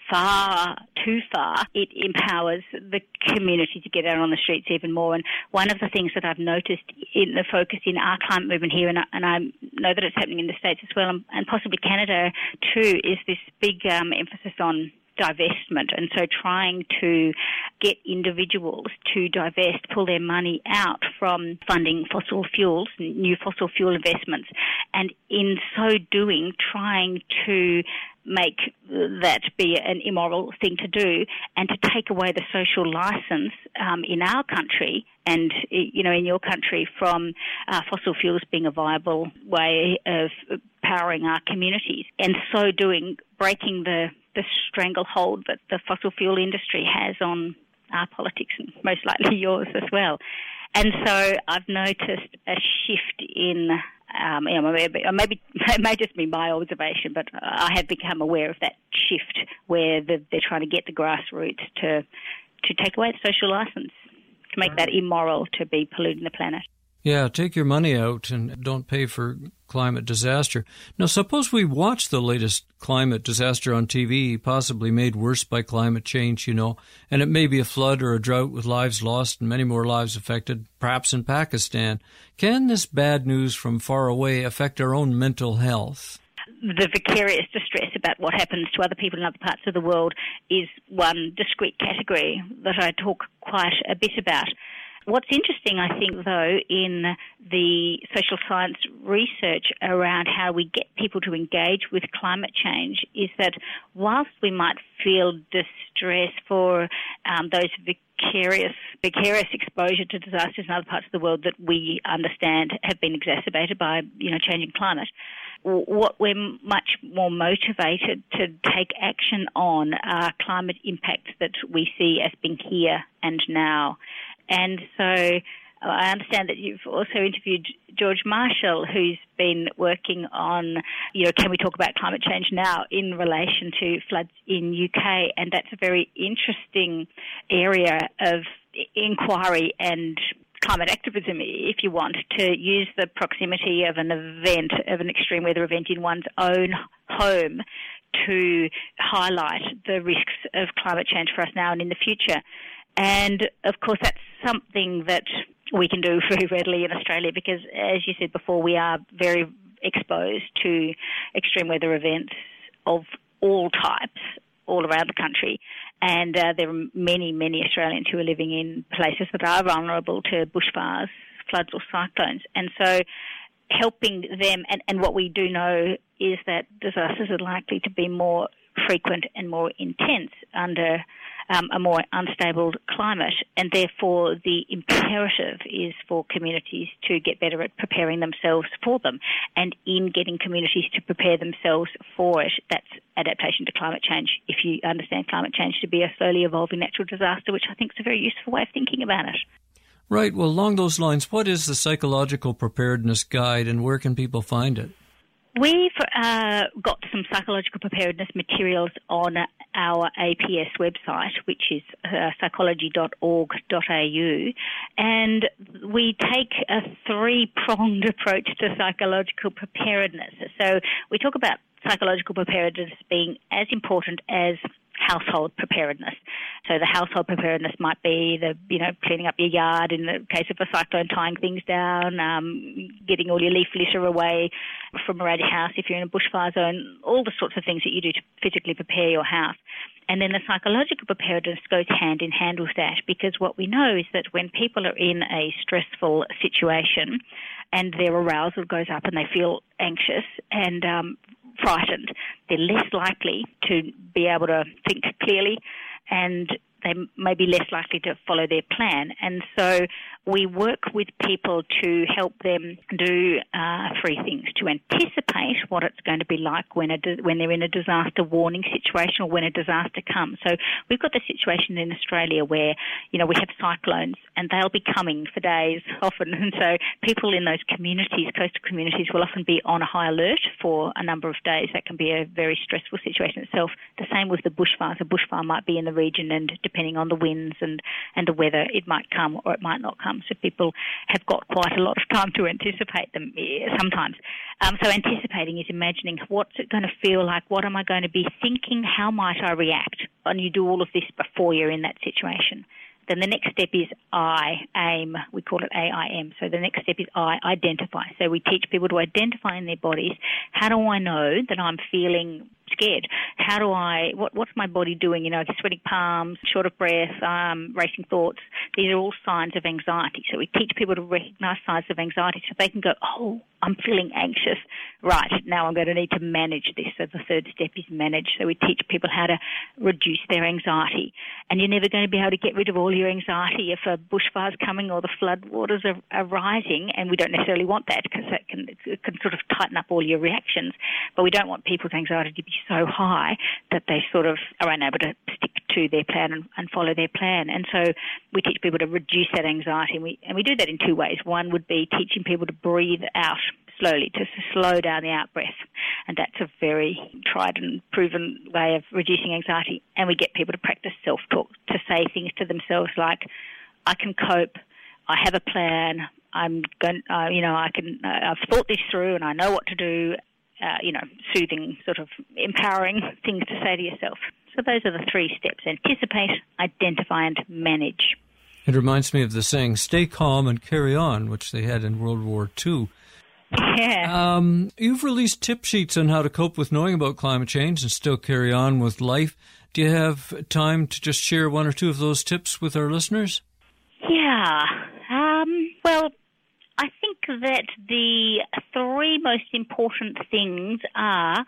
far too far, it empowers the community to get out on the streets even more. And one of the things that I've noticed in the focus in our climate movement here, and I, and I know that it's happening in the States as well, and, and possibly Canada too, is this big um, emphasis on divestment, and so trying to get individuals to divest, pull their money out from funding fossil fuels, new fossil fuel investments, and in so doing trying to make that be an immoral thing to do, and to take away the social license um, in our country and, you know, in your country from uh, fossil fuels being a viable way of powering our communities, and so doing breaking the the stranglehold that the fossil fuel industry has on our politics, and most likely yours as well. And so I've noticed a shift in, um, you know, maybe, maybe it may just be my observation, but I have become aware of that shift where the, they're trying to get the grassroots to to take away the social license, to make that immoral to be polluting the planet. Yeah, take your money out and don't pay for climate disaster. Now, suppose we watch the latest climate disaster on T V, possibly made worse by climate change, you know, and it may be a flood or a drought with lives lost and many more lives affected, perhaps in Pakistan. Can this bad news from far away affect our own mental health? The vicarious distress about what happens to other people in other parts of the world is one discrete category that I talk quite a bit about. What's interesting, I think, though, in the social science research around how we get people to engage with climate change is that whilst we might feel distress for um, those vicarious, vicarious exposure to disasters in other parts of the world that we understand have been exacerbated by, you know, changing climate, what we're much more motivated to take action on are climate impacts that we see as being here and now. And so I understand that you've also interviewed George Marshall, who's been working on, you know, can we talk about climate change now in relation to floods in U K? And that's a very interesting area of inquiry and climate activism, if you want, to use the proximity of an event, of an extreme weather event in one's own home to highlight the risks of climate change for us now and in the future. And, of course, that's something that we can do very readily in Australia because, as you said before, we are very exposed to extreme weather events of all types all around the country. And uh, there are many, many Australians who are living in places that are vulnerable to bushfires, floods or cyclones. And so helping them, and, and what we do know is that disasters are likely to be more frequent and more intense under Um, a more unstable climate, and therefore the imperative is for communities to get better at preparing themselves for them. And in getting communities to prepare themselves for it, that's adaptation to climate change, if you understand climate change to be a slowly evolving natural disaster, which I think is a very useful way of thinking about it. Right. Well, along those lines, what is the Psychological Preparedness Guide and where can people find it? We've uh, got some psychological preparedness materials on our A P S website, which is uh, psychology dot org dot a u, and we take a three-pronged approach to psychological preparedness. So we talk about psychological preparedness being as important as household preparedness. So the household preparedness might be the, you know, cleaning up your yard in the case of a cyclone, tying things down, um, getting all your leaf litter away from around your house if you're in a bushfire zone, all the sorts of things that you do to physically prepare your house. And then the psychological preparedness goes hand in hand with that, because what we know is that when people are in a stressful situation and their arousal goes up and they feel anxious and um, frightened, they're less likely to be able to think clearly, and they may be less likely to follow their plan. And so we work with people to help them do uh, three things: to anticipate what it's going to be like when a di- when they're in a disaster warning situation or when a disaster comes. So we've got the situation in Australia where, you know, we have cyclones and they'll be coming for days often. And so people in those communities, coastal communities, will often be on a high alert for a number of days. That can be a very stressful situation itself. The same with the bushfires. A bushfire might be in the region, and depending on the winds and, and the weather, it might come or it might not come. So people have got quite a lot of time to anticipate them sometimes. Um, so anticipating is imagining what's it going to feel like, what am I going to be thinking, how might I react? And you do all of this before you're in that situation. Then the next step is I, aim, we call it A I M. So the next step is I, identify. So we teach people to identify in their bodies, how do I know that I'm feeling scared? How do I, what, what's my body doing? You know, sweating palms, short of breath, um, racing thoughts. These are all signs of anxiety. So we teach people to recognize signs of anxiety so they can go, oh, I'm feeling anxious. Right, now I'm going to need to manage this. So the third step is manage. So we teach people how to reduce their anxiety. And you're never going to be able to get rid of all your anxiety if a bushfire's coming or the flood waters are, are rising, and we don't necessarily want that because that can, it can sort of tighten up all your reactions. But we don't want people's anxiety to be so high that they sort of are unable to stick to their plan and, and follow their plan. And so we teach people to reduce that anxiety, and we, and we do that in two ways. One would be teaching people to breathe out slowly, to slow down the out-breath. And that's a very tried and proven way of reducing anxiety. And we get people to practice self-talk, to say things to themselves like, I can cope, I have a plan, I'm going, uh, you know, I can, uh, I've thought this through and I know what to do, uh, you know, soothing, sort of empowering things to say to yourself. So those are the three steps: anticipate, identify, and manage. It reminds me of the saying, stay calm and carry on, which they had in World War Two. Yeah. Um, you've released tip sheets on how to cope with knowing about climate change and still carry on with life. Do you have time to just share one or two of those tips with our listeners? Yeah. Um, well, I think that the three most important things are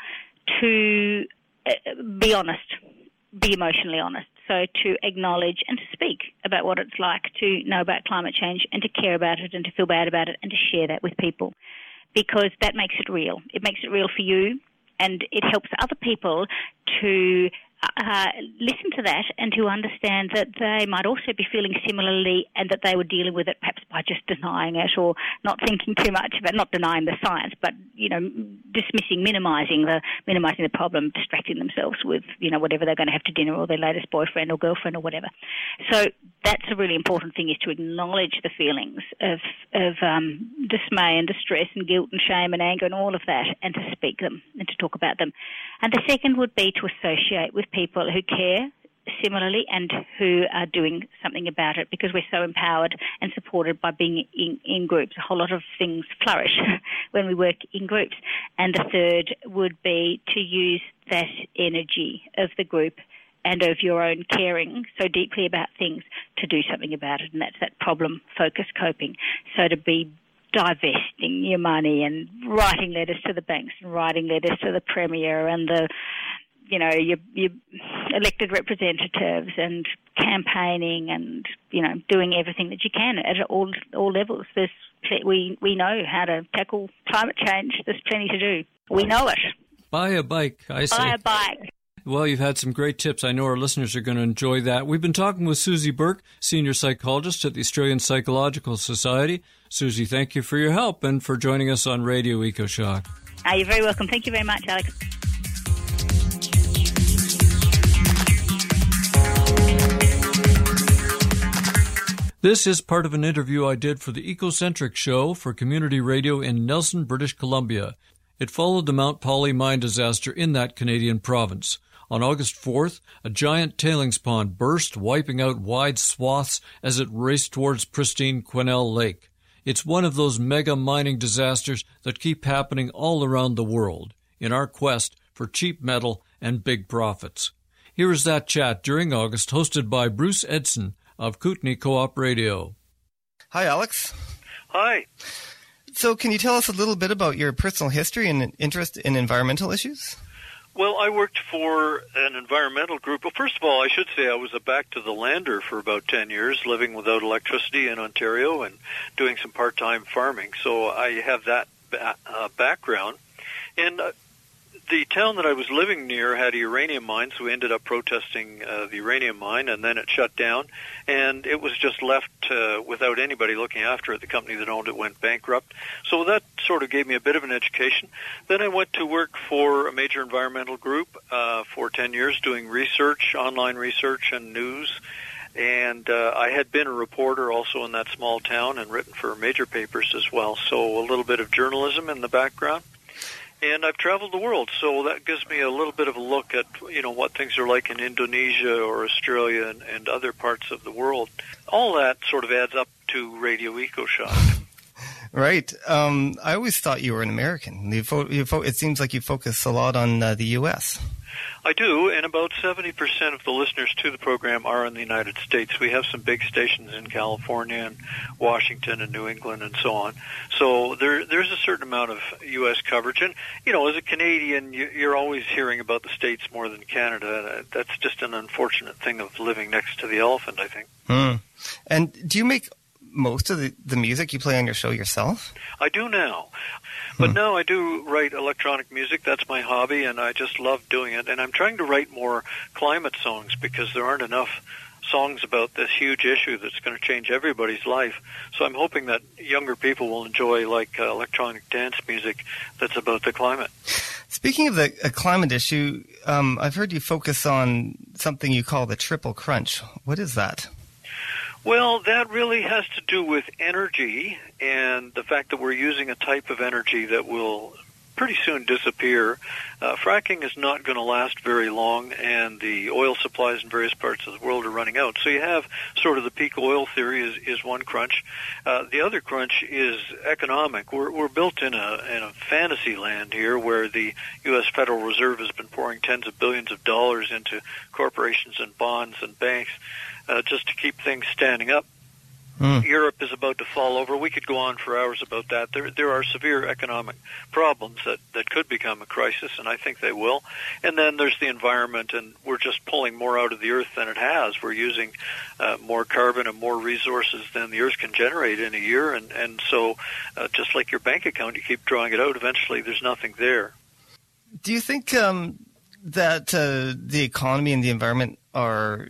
to uh, be honest, be emotionally honest. So to acknowledge and to speak about what it's like to know about climate change and to care about it and to feel bad about it and to share that with people, because that makes it real. It makes it real for you, and it helps other people to uh, listen to that and to understand that they might also be feeling similarly and that they were dealing with it perhaps by just denying it or not thinking too much about, not denying the science, but, you know, dismissing, minimising the minimising the problem, distracting themselves with, you know, whatever they're going to have to dinner or their latest boyfriend or girlfriend or whatever. So that's a really important thing, is to acknowledge the feelings of, of um, dismay and distress and guilt and shame and anger and all of that, and to speak them and to talk about them. And the second would be to associate with people who care similarly and who are doing something about it, because we're so empowered and supported by being in, in groups. A whole lot of things flourish when we work in groups. And the third would be to use that energy of the group and of your own caring so deeply about things to do something about it, and that's that problem-focused coping. So to be divesting your money and writing letters to the banks and writing letters to the Premier and the, you know, your, your elected representatives, and campaigning and, you know, doing everything that you can at all all levels. There's, we, we know how to tackle climate change. There's plenty to do. We know it. Buy a bike, I say. Buy a bike. Well, you've had some great tips. I know our listeners are going to enjoy that. We've been talking with Susie Burke, Senior Psychologist at the Australian Psychological Society. Susie, thank you for your help and for joining us on Radio EcoShock. Ah, you're very welcome. Thank you very much, Alex. This is part of an interview I did for the Ecocentric Show for community radio in Nelson, British Columbia. It followed the Mount Polly mine disaster in that Canadian province. On August fourth, a giant tailings pond burst, wiping out wide swaths as it raced towards pristine Quesnel Lake. It's one of those mega mining disasters that keep happening all around the world in our quest for cheap metal and big profits. Here is that chat during August, hosted by Bruce Edson of Kootenay Co-op Radio. Hi, Alex. Hi. So can you tell us a little bit about your personal history and interest in environmental issues? Well, I worked for an environmental group. Well, first of all, I should say I was a back-to-the-lander for about ten years, living without electricity in Ontario and doing some part-time farming. So I have that ba- uh, background. And uh, the town that I was living near had a uranium mine, so we ended up protesting uh, the uranium mine, and then it shut down, and it was just left uh, without anybody looking after it. The company that owned it went bankrupt. So that sort of gave me a bit of an education. Then I went to work for a major environmental group uh, for ten years doing research, online research and news. And uh, I had been a reporter also in that small town and written for major papers as well. So a little bit of journalism in the background. And I've traveled the world, so that gives me a little bit of a look at, you know, what things are like in Indonesia or Australia and, and other parts of the world. All that sort of adds up to Radio EcoShock. Right. Um, I always thought you were an American. You fo- you fo- it seems like you focus a lot on uh, the U S I do, and about seventy percent of the listeners to the program are in the United States. We have some big stations in California and Washington and New England and so on. So there, there's a certain amount of U S coverage. And, you know, as a Canadian, you, you're always hearing about the States more than Canada. That's just an unfortunate thing of living next to the elephant, I think. Mm. And do you make most of the, the music you play on your show yourself? I do now. But Hmm. now I do write electronic music. That's my hobby, and I just love doing it. And I'm trying to write more climate songs because there aren't enough songs about this huge issue that's going to change everybody's life. So I'm hoping that younger people will enjoy like uh, electronic dance music that's about the climate. Speaking of the uh, climate issue, um, I've heard you focus on something you call the triple crunch. What is that? Well, that really has to do with energy and the fact that we're using a type of energy that will pretty soon disappear. Uh, fracking is not going to last very long, and the oil supplies in various parts of the world are running out. So you have sort of the peak oil theory is, is one crunch. Uh, the other crunch is economic. We're, we're built in a, in a fantasy land here where the U S Federal Reserve has been pouring tens of billions of dollars into corporations and bonds and banks uh, just to keep things standing up. Mm. Europe is about to fall over. We could go on for hours about that. There, there are severe economic problems that, that could become a crisis, and I think they will. And then there's the environment, and we're just pulling more out of the earth than it has. We're using uh, more carbon and more resources than the earth can generate in a year, and, and so uh, just like your bank account, you keep drawing it out. Eventually, there's nothing there. Do you think um, that uh, the economy and the environment are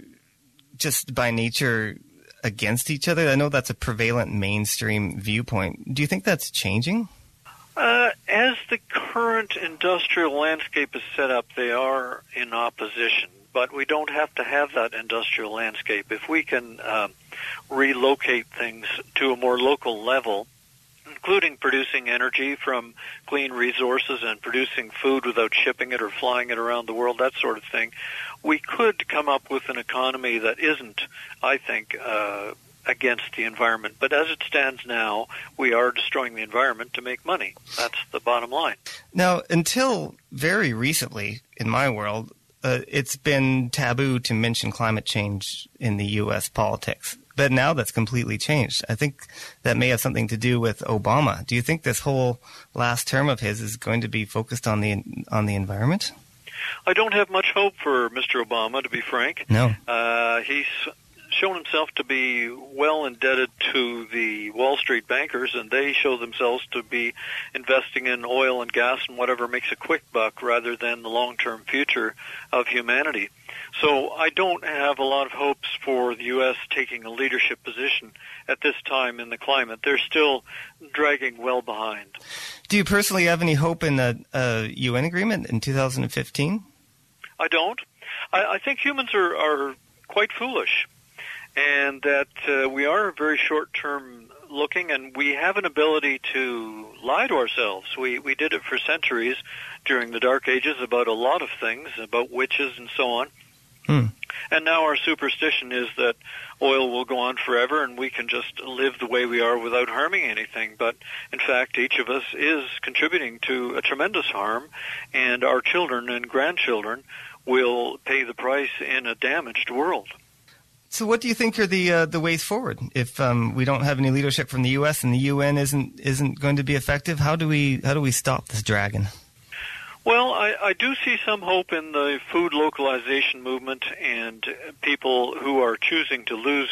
just by nature against each other? I know that's a prevalent mainstream viewpoint. Do you think that's changing? Uh, as the current industrial landscape is set up, they are in opposition. But we don't have to have that industrial landscape. If we can uh, relocate things to a more local level, including producing energy from clean resources and producing food without shipping it or flying it around the world, that sort of thing, we could come up with an economy that isn't, I think, uh, against the environment. But as it stands now, we are destroying the environment to make money. That's the bottom line. Now, until very recently, in my world, uh, it's been taboo to mention climate change in the U S politics. But now that's completely changed. I think that may have something to do with Obama. Do you think this whole last term of his is going to be focused on the on the environment? I don't have much hope for Mister Obama, to be frank. No. Uh, he's shown himself to be well indebted to the Wall Street bankers, and they show themselves to be investing in oil and gas and whatever makes a quick buck rather than the long-term future of humanity. So I don't have a lot of hopes for the U S taking a leadership position at this time in the climate. They're still dragging well behind. Do you personally have any hope in a, a U N agreement in two thousand fifteen? I don't. I, I think humans are, are quite foolish, and that uh, we are very short-term looking, and we have an ability to lie to ourselves. We we did it for centuries during the Dark Ages about a lot of things, about witches and so on. Hmm. And now our superstition is that oil will go on forever and we can just live the way we are without harming anything. But in fact, each of us is contributing to a tremendous harm, and our children and grandchildren will pay the price in a damaged world. So what do you think are the uh, the ways forward? If um, we don't have any leadership from the U S and the U N isn't isn't going to be effective, how do we how do we stop this dragon? Well, I, I do see some hope in the food localization movement and people who are choosing to lose,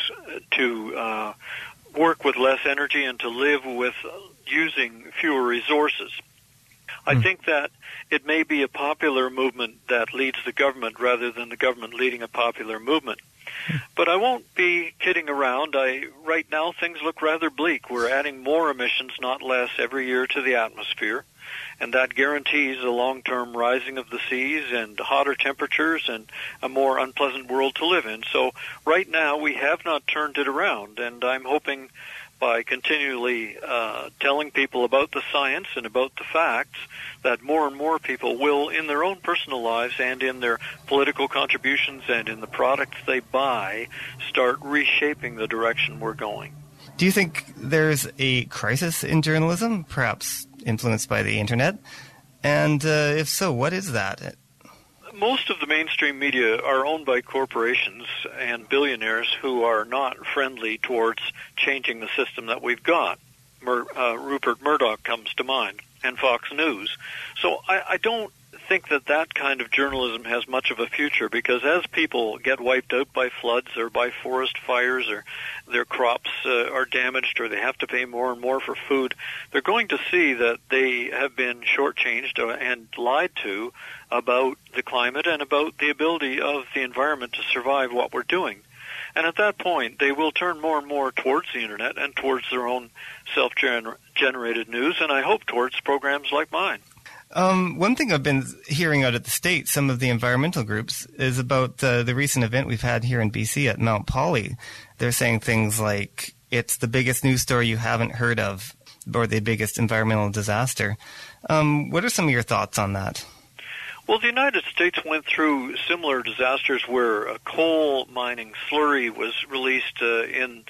to uh, work with less energy and to live with using fewer resources. I Hmm. think that it may be a popular movement that leads the government rather than the government leading a popular movement. But I won't be kidding around. I, right now, things look rather bleak. We're adding more emissions, not less, every year to the atmosphere, and that guarantees a long-term rising of the seas and hotter temperatures and a more unpleasant world to live in. So right now, we have not turned it around, and I'm hoping by continually uh, telling people about the science and about the facts that more and more people will, in their own personal lives and in their political contributions and in the products they buy, start reshaping the direction we're going. Do you think there's a crisis in journalism, perhaps influenced by the internet? And uh, if so, what is that? Most of the mainstream media are owned by corporations and billionaires who are not friendly towards changing the system that we've got. Mur- uh, Rupert Murdoch comes to mind, and Fox News. So I, I don't think that that kind of journalism has much of a future, because as people get wiped out by floods or by forest fires, or their crops uh, are damaged, or they have to pay more and more for food, they're going to see that they have been shortchanged and lied to about the climate and about the ability of the environment to survive what we're doing. And at that point, they will turn more and more towards the internet and towards their own self-generated news, and I hope towards programs like mine. Um, one thing I've been hearing out at the States, some of the environmental groups, is about uh, the recent event we've had here in B C at Mount Polley. They're saying things like, it's the biggest news story you haven't heard of, or the biggest environmental disaster. Um, what are some of your thoughts on that? Well, the United States went through similar disasters where a coal mining slurry was released uh, in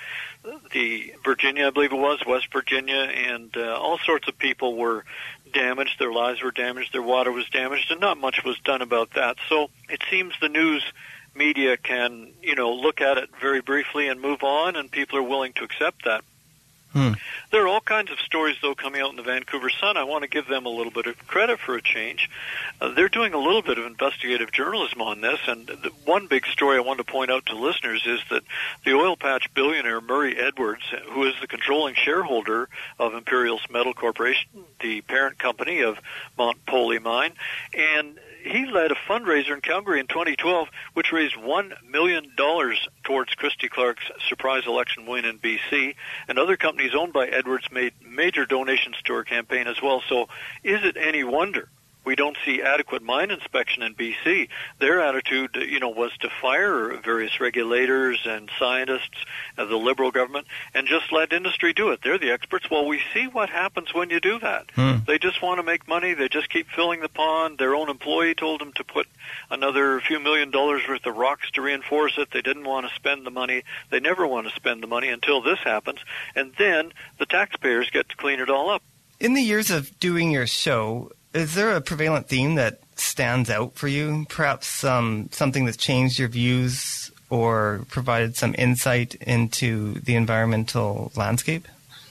the Virginia, I believe it was, West Virginia, and uh, all sorts of people were damaged, their lives were damaged, their water was damaged, and not much was done about that. So it seems the news media can, you know, look at it very briefly and move on, and people are willing to accept that. Hmm. There are all kinds of stories, though, coming out in the Vancouver Sun. I want to give them a little bit of credit for a change. Uh, they're doing a little bit of investigative journalism on this, and the one big story I want to point out to listeners is that the oil patch billionaire Murray Edwards, who is the controlling shareholder of Imperial Metal Corporation, the parent company of Mount Polley Mine, and he led a fundraiser in Calgary in twenty twelve, which raised one million dollars towards Christy Clark's surprise election win in B C, and other companies owned by Edwards made major donations to her campaign as well. So is it any wonder we don't see adequate mine inspection in B C? Their attitude, you know, was to fire various regulators and scientists of the Liberal government and just let industry do it. They're the experts. Well, we see what happens when you do that. Hmm. They just want to make money. They just keep filling the pond. Their own employee told them to put another few million dollars worth of rocks to reinforce it. They didn't want to spend the money. They never want to spend the money until this happens. And then the taxpayers get to clean it all up. In the years of doing your show, is there a prevalent theme that stands out for you? Perhaps um, something that's changed your views or provided some insight into the environmental landscape?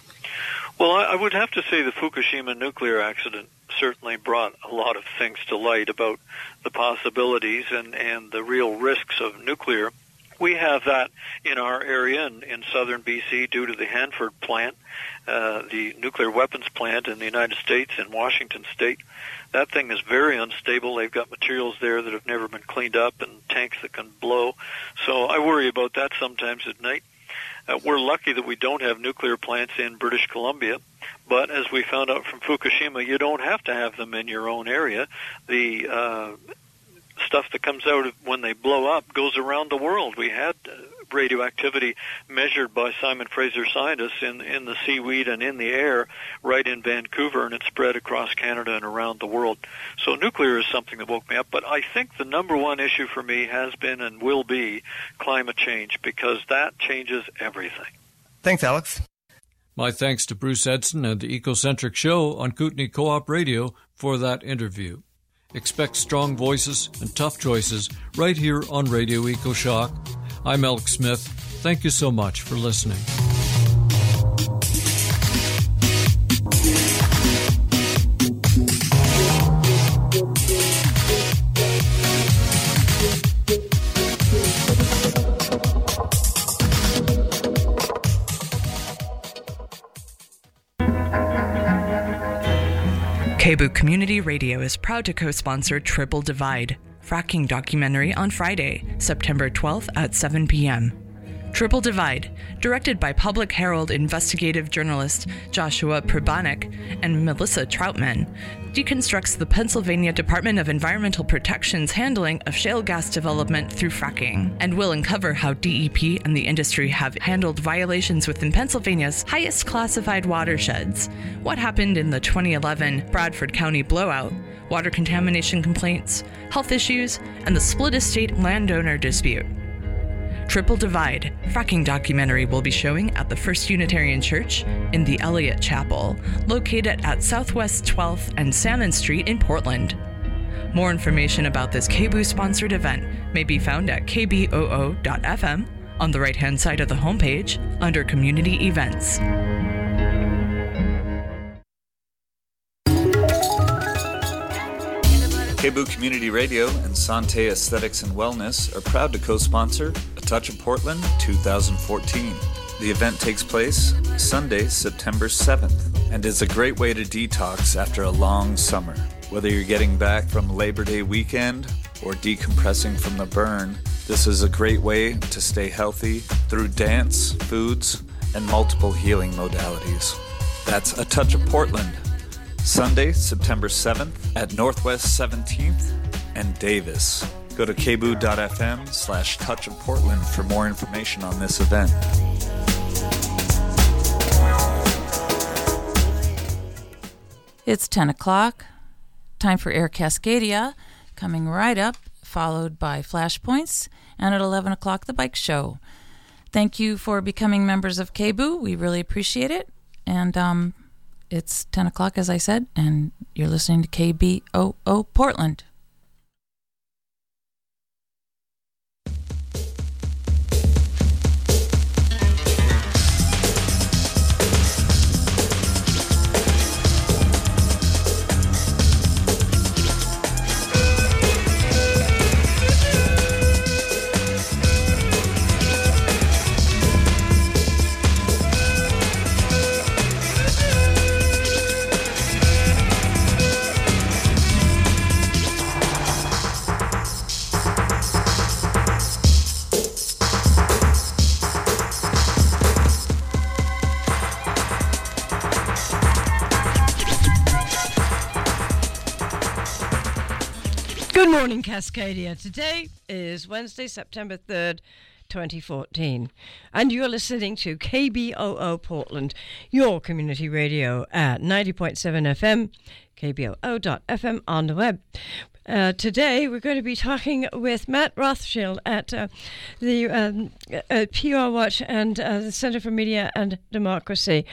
Well, I would have to say the Fukushima nuclear accident certainly brought a lot of things to light about the possibilities and, and the real risks of nuclear. We have that in our area in, in southern B C due to the Hanford plant, uh, the nuclear weapons plant in the United States in Washington State. That thing is very unstable. They've got materials there that have never been cleaned up and tanks that can blow. So I worry about that sometimes at night. Uh, we're lucky that we don't have nuclear plants in British Columbia, but as we found out from Fukushima, you don't have to have them in your own area. The uh, stuff that comes out when they blow up goes around the world. We had uh, radioactivity measured by Simon Fraser scientists in, in the seaweed and in the air right in Vancouver, and it spread across Canada and around the world. So nuclear is something that woke me up, but I think the number one issue for me has been and will be climate change, because that changes everything. Thanks, Alex. My thanks to Bruce Edson and the Ecocentric Show on Kootenai Co-op Radio for that interview. Expect strong voices and tough choices right here on Radio EcoShock. I'm Alex Smith. Thank you so much for listening. K B O O Community Radio is proud to co-sponsor Triple Divide, fracking documentary on Friday, September twelfth at seven p.m. Triple Divide, directed by Public Herald investigative journalist Joshua Probanek and Melissa Troutman, deconstructs the Pennsylvania Department of Environmental Protection's handling of shale gas development through fracking, and will uncover how D E P and the industry have handled violations within Pennsylvania's highest classified watersheds, what happened in the twenty eleven Bradford County blowout, water contamination complaints, health issues, and the split estate landowner dispute. Triple Divide, fracking documentary will be showing at the First Unitarian Church in the Elliott Chapel, located at Southwest twelfth and Salmon Street in Portland. More information about this K B O O-sponsored event may be found at k b o o dot f m on the right-hand side of the homepage under Community Events. K B O O Community Radio and Santé Aesthetics and Wellness are proud to co-sponsor A Touch of Portland two thousand fourteen. The event takes place Sunday, September seventh, and is a great way to detox after a long summer. Whether you're getting back from Labor Day weekend or decompressing from the burn, this is a great way to stay healthy through dance, foods, and multiple healing modalities. That's A Touch of Portland. Sunday, September seventh at Northwest seventeenth and Davis. Go to k b o o dot f m slash touch of Portland for more information on this event. It's ten o'clock. Time for Air Cascadia, coming right up, followed by Flashpoints, and at eleven o'clock, The Bike Show. Thank you for becoming members of K B O O. We really appreciate it. And, um... it's ten o'clock, as I said, and you're listening to K B O O Portland. Good morning, Cascadia. Today is Wednesday, September third, twenty fourteen, and you're listening to K B O O Portland, your community radio at ninety point seven F M, k b o o dot f m on the web. Uh, today we're going to be talking with Matt Rothschild at uh, the um, uh, P R Watch and uh, the Center for Media and Democracy